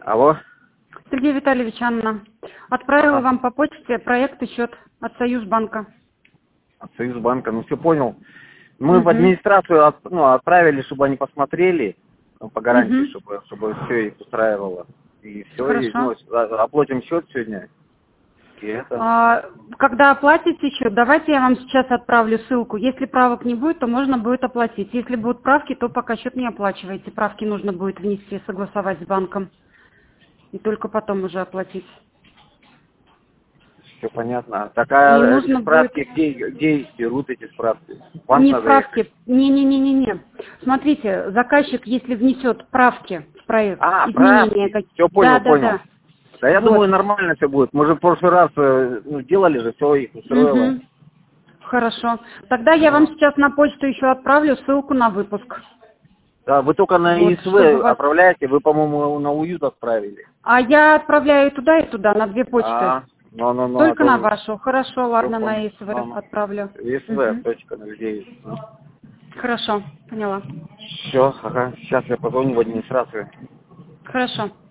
Алло? Сергей Витальевич, Анна. Отправила вам по почте проект и счет от Союзбанка. От Союзбанка, ну все понял. Мы в администрацию отправили, чтобы они посмотрели, по гарантии, чтобы все их устраивало. И все, Хорошо. оплатим счет сегодня. И это... Когда оплатите счет, давайте я вам сейчас отправлю ссылку. Если правок не будет, то можно будет оплатить. Если будут правки, то пока счет не оплачивайте. Правки нужно будет внести, согласовать с банком. И только потом уже оплатить. Все понятно. Такая эти справки, будет... где их берут эти справки? Не справки. Не. Смотрите, заказчик, если внесет правки в проект, изменения правки. Все понял, понял. Да я вот. думаю, нормально все будет. Мы же в прошлый раз делали же, все их устроило. Хорошо. Тогда я вам сейчас на почту еще отправлю ссылку на выпуск. Да, вы только на ИСВ отправляете, вы, по-моему, на УЮТ отправили. А я отправляю и туда, на две почты. Только на вашу. Хорошо, ладно, на ИСВ отправлю. ИСВ, точка, на людей. Хорошо, поняла. Все, ага, сейчас я позвоню в администрацию. Хорошо.